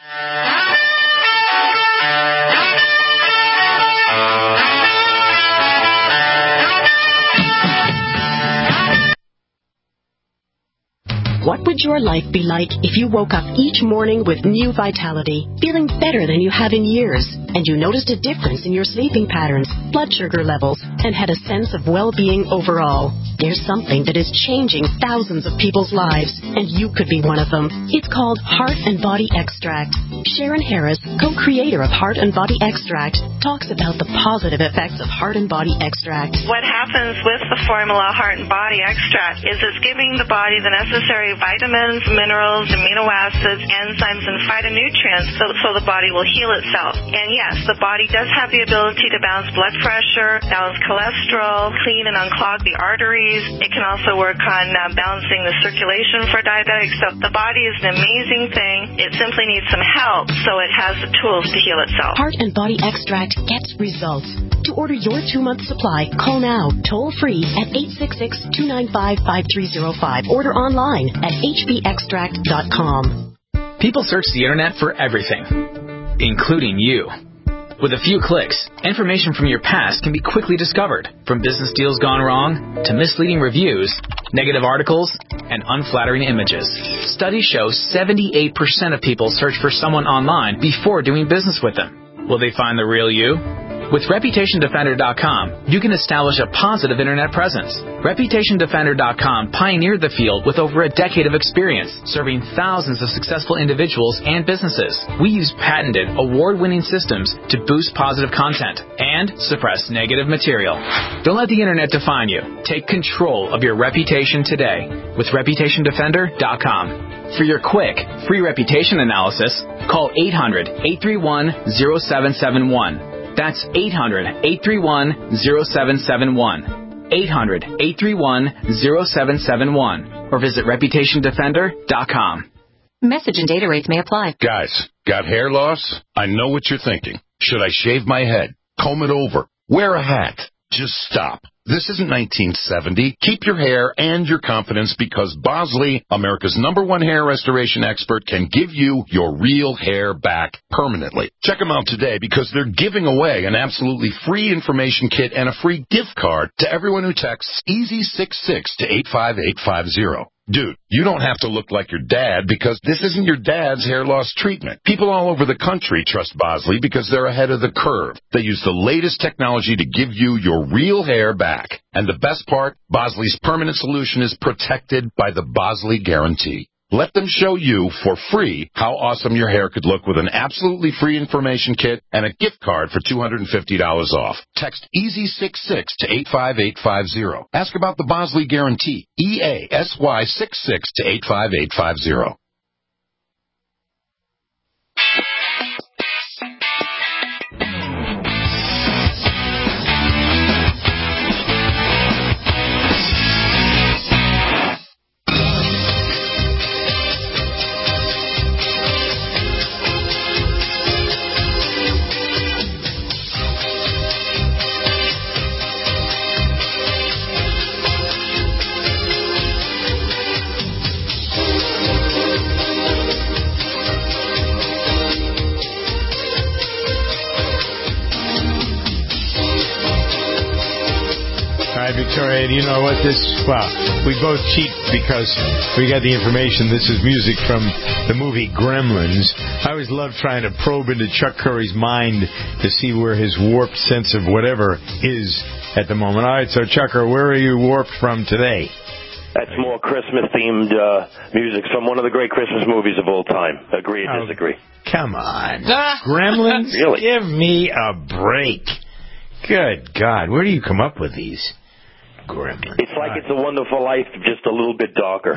What would your life be like if you woke up each morning with new vitality, feeling better than you have in years? and you noticed a difference in your sleeping patterns, blood sugar levels, and had a sense of well-being overall. There's something that is changing thousands of people's lives, and you could be one of them. It's called Heart and Body Extract. Sharon Harris, co-creator of Heart and Body Extract, talks about the positive effects of Heart and Body Extract. What happens with the formula Heart and Body Extract is it's giving the body the necessary vitamins, minerals, amino acids, enzymes, and phytonutrients so, so the body will heal itself. And yes, the body does have the ability to balance blood pressure, balance cholesterol, clean and unclog the arteries. It can also work on uh, balancing the circulation for diabetics. So the body is an amazing thing. It simply needs some help so it has the tools to heal itself. Heart and Body Extract gets results. To order your two-month supply, call now, toll-free at eight six six, two nine five, five three zero five. Order online at h b extract dot com. People search the internet for everything, including you. With a few clicks, information from your past can be quickly discovered, from business deals gone wrong to misleading reviews, negative articles, and unflattering images. Studies show seventy-eight percent of people search for someone online before doing business with them. Will they find the real you? With Reputation Defender dot com, you can establish a positive internet presence. Reputation Defender dot com pioneered the field with over a decade of experience, serving thousands of successful individuals and businesses. We use patented, award-winning systems to boost positive content and suppress negative material. Don't let the internet define you. Take control of your reputation today with Reputation Defender dot com. For your quick, free reputation analysis, call eight hundred, eight three one, zero seven seven one. That's eight hundred, eight three one, zero seven seven one. eight hundred, eight three one, zero seven seven one. Or visit Reputation Defender dot com. Message and data rates may apply. Guys, got hair loss? I know what you're thinking. Should I shave my head? Comb it over? Wear a hat? Just stop. This isn't nineteen seventy. Keep your hair and your confidence because Bosley, America's number one hair restoration expert, can give you your real hair back permanently. Check them out today because they're giving away an absolutely free information kit and a free gift card to everyone who texts easy six six to eight five eight five zero. Dude, you don't have to look like your dad because this isn't your dad's hair loss treatment. People all over the country trust Bosley because they're ahead of the curve. They use the latest technology to give you your real hair back. And the best part, Bosley's permanent solution is protected by the Bosley Guarantee. Let them show you for free how awesome your hair could look with an absolutely free information kit and a gift card for two hundred fifty dollars off. Text easy six six to eight five eight five zero. Ask about the Bosley Guarantee. E A S Y six six to eight five eight five zero. Victoria, you know what this, well, we both cheat because we got the information. This is music from the movie Gremlins. I always love trying to probe into Chuck Curry's mind to see where his warped sense of whatever is at the moment. All right, so Chucker, where are you warped from today? That's more Christmas-themed uh, music from one of the great Christmas movies of all time. Agree or disagree? Come on. Gremlins? Really? Give me a break. Good God, where do you come up with these? Gremlins. It's like It's a Wonderful Life, just a little bit darker.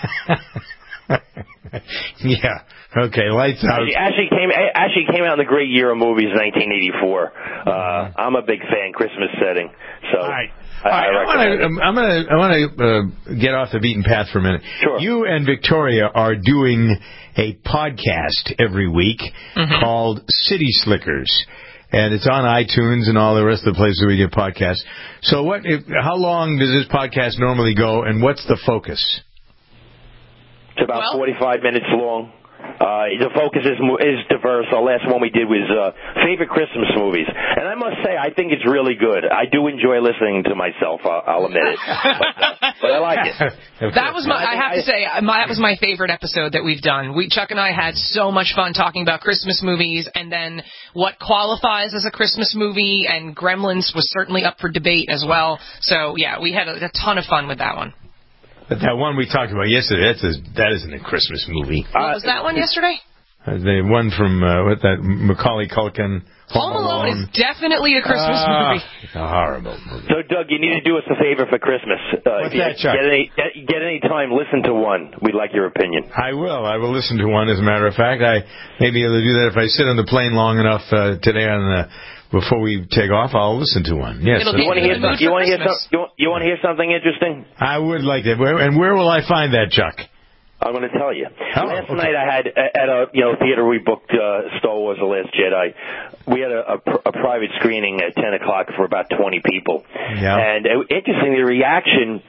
Yeah. Okay. Lights out. Actually, actually came actually came out in the great year of movies, nineteen eighty-four. Uh, I'm a big fan. Christmas setting. So. All right. I, I, I wanna, I'm gonna I want to uh, get off the beaten path for a minute. Sure. You and Victoria are doing a podcast every week mm-hmm. called City Slickers. And it's on iTunes and all the rest of the places we get podcasts. So what? If, how long does this podcast normally go, and what's the focus? It's about well, forty-five minutes long. Uh, the focus is is diverse. Our last one we did was uh, favorite Christmas movies. And I must to say, I think it's really good. I do enjoy listening to myself. I'll, I'll admit it, but, uh, but I like it. That was my. I have to say, my, that was my favorite episode that we've done. We Chuck and I had so much fun talking about Christmas movies, and then what qualifies as a Christmas movie. And Gremlins was certainly up for debate as well. So yeah, we had a, a ton of fun with that one. But that one we talked about yesterday, that's a, that isn't a Christmas movie. What was that one yesterday? Uh, the one from, uh, what, that Macaulay Culkin. Home Alone is definitely a Christmas uh, movie. It's a horrible movie. So, Doug, you need to do us a favor for Christmas. Uh, What's if you that, Chuck? Get any, get, get any time, listen to one. We'd like your opinion. I will. I will listen to one, as a matter of fact. I may be able to do that if I sit on the plane long enough uh, today on the... Before we take off, I'll listen to one. Yes. You want to hear, some, you want to hear, some, you want, you want to hear something interesting? I would like that. Where, and where will I find that, Chuck? I'm going to tell you. Oh, Last okay. night I had at a you know theater we booked uh, Star Wars: The Last Jedi. We had a, a, a private screening at ten o'clock for about twenty people. Yeah. And uh, interestingly, the reaction,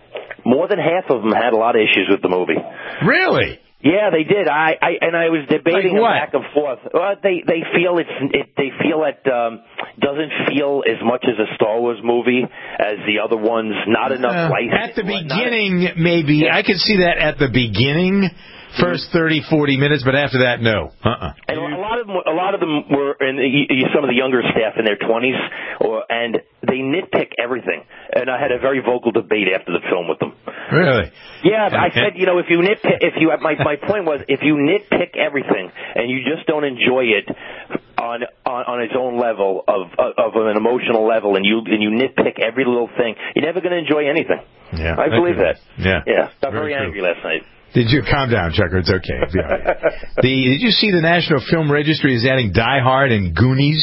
more than half of them had a lot of issues with the movie. Really? Yeah, they did. I, I and I was debating like what? back and forth. Well, they they feel it's it, they feel it um, doesn't feel as much as a Star Wars movie as the other ones. Not enough uh, life. At the beginning, maybe yeah. I could see that at the beginning, first thirty, forty minutes, but after that, no. Uh-uh. And a lot of them, a lot of them were in the, some of the younger staff in their twenties, or and they nitpick everything. And I had a very vocal debate after the film with them. Really? Yeah, I said, you know, if you nitpick, if you, my my point was, if you nitpick everything and you just don't enjoy it on on, on its own level of, of of an emotional level, and you and you nitpick every little thing, you're never going to enjoy anything. Yeah, I believe that. Yeah, yeah. Got very, very angry last night. Did you calm down, Chucker? It's okay. It'll be all right. the, did you see the National Film Registry is adding Die Hard and Goonies,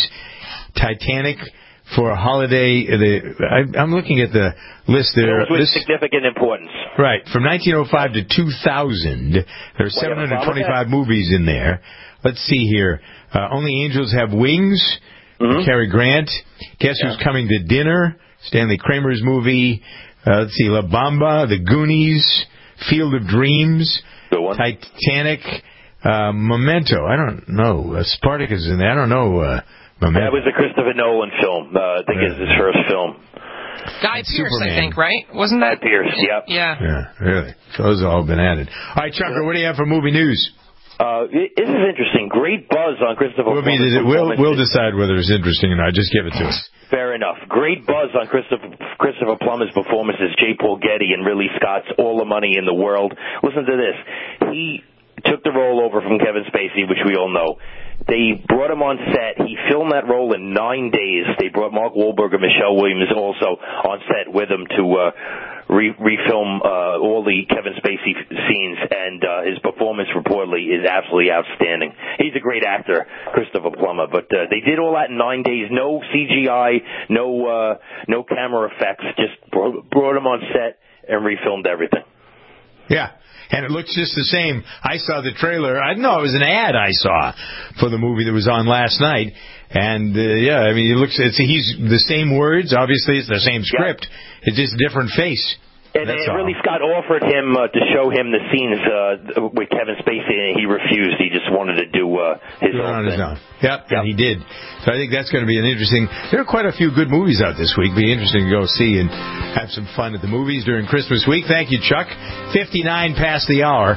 Titanic for a holiday? The, I, I'm looking at the list there. Those with this, significant importance. Right, from nineteen oh five to two thousand, there are seven hundred twenty-five movies in there. Let's see here. Uh, Only Angels Have Wings, mm-hmm. Cary Grant. Guess yeah. Who's Coming to Dinner? Stanley Kramer's movie. Uh, let's see, La Bamba, The Goonies, Field of Dreams, Titanic, uh, Memento. I don't know. Uh, Spartacus is in there. I don't know. Uh, Memento. That was a Christopher Nolan film. Uh, I think yeah. it's his first film. Guy Pearce, Superman. I think, right? Wasn't that? Guy Pearce, yep. Yeah. Yeah, really. Those have all been added. All right, Chucker, what do you have for movie news? Uh, this is interesting. Great buzz on Christopher we'll, be, we'll, we'll decide whether it's interesting or not. Just give it to us. Fair enough. Great buzz on Christopher, Christopher Plummer's performances, J. Paul Getty and Ridley Scott's All the Money in the World. Listen to this. He took the role over from Kevin Spacey, which we all know. They brought him on set. He filmed that role in nine days. They brought Mark Wahlberg and Michelle Williams also on set with him to uh, re- refilm uh, all the Kevin Spacey scenes, and uh, his performance reportedly is absolutely outstanding. He's a great actor, Christopher Plummer, but uh, they did all that in nine days. No C G I, no uh, no camera effects. Just brought, brought him on set and refilmed everything. Yeah. And it looks just the same. I saw the trailer. I know it was an ad I saw for the movie that was on last night. And, uh, yeah, I mean, it looks, it's, he's the same words. Obviously, it's the same script. Yep. It's just a different face. And, and Ridley Scott offered him uh, to show him the scenes uh, with Kevin Spacey, and he refused. He just wanted to do uh, his own on thing. His own. Yep, yep, and he did. So I think that's going to be an interesting... There are quite a few good movies out this week. Be interesting to go see and have some fun at the movies during Christmas week. Thank you, Chuck. fifty-nine past the hour.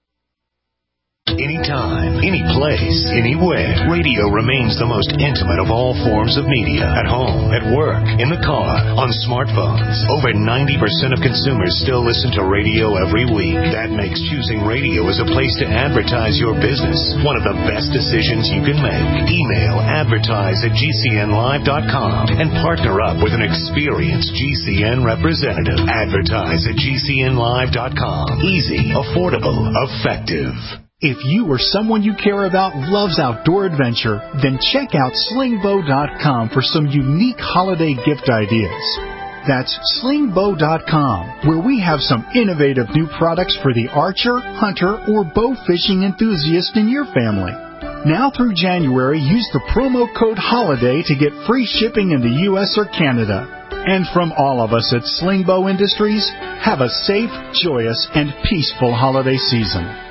Anytime, any place, anywhere. Radio remains the most intimate of all forms of media. At home, at work, in the car, on smartphones. Over ninety percent of consumers still listen to radio every week. That makes choosing radio as a place to advertise your business one of the best decisions you can make. Email advertise at G C N live dot com and partner up with an experienced G C N representative. Advertise at G C N live dot com. Easy, affordable, effective. If you or someone you care about loves outdoor adventure, then check out sling bow dot com for some unique holiday gift ideas. That's sling bow dot com, where we have some innovative new products for the archer, hunter, or bow fishing enthusiast in your family. Now through January, use the promo code HOLIDAY to get free shipping in the U S or Canada. And from all of us at Sling Bow Industries, have a safe, joyous, and peaceful holiday season.